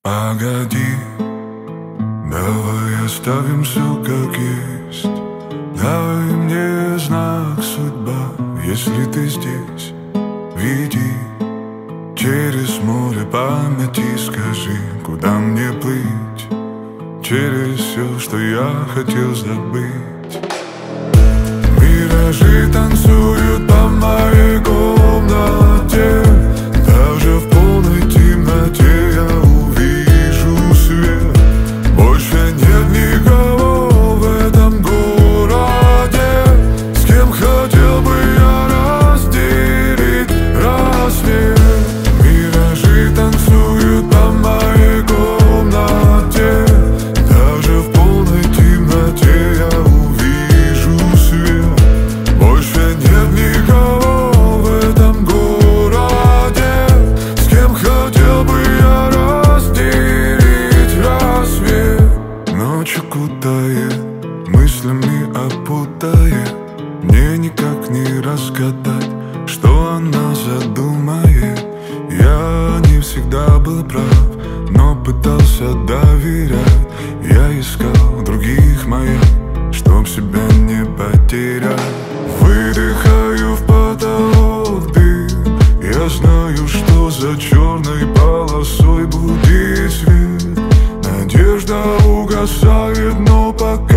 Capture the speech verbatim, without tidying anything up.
Погоди, давай оставим все как есть. Дай мне знак, судьба, если ты здесь. Веди через море памяти, скажи, куда мне плыть, через все, что я хотел забыть. Миражи танцуют по моей комнате, даже в полной темноте я увижу свет. Больше нет никого в этом городе, с кем хотел бы я разделить рассвет. Миражи танцуют по моей комнате, даже в полной темноте я увижу свет. Больше нет никого в этом городе, с кем хотел бы я разделить рассвет. Ночь окутает, мыслями опутает, мне никак не разгадать, что она задумает. Я не всегда был прав, но пытался доверять. Я искал других моих, чтоб себя не потерять. Выдыхаю в потолок дым, я знаю, что за черной полосой будет свет. Надежда угасает, но пока